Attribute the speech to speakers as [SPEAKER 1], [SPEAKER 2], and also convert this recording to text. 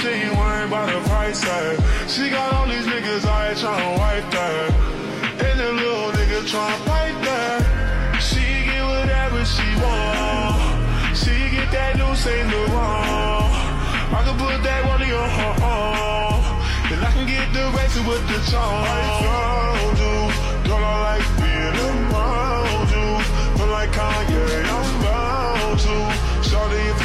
[SPEAKER 1] she ain't worried about the price tag. She got all these niggas out here tryna wipe that, and the little nigga tryna fight that. She get whatever she want. She get that loose, ain't no wrong. I can put that money on her arm, and I can get the rest with the charm. I found you, girl, I like being around you. Feel like Kanye, I'm bound to. Shawty, if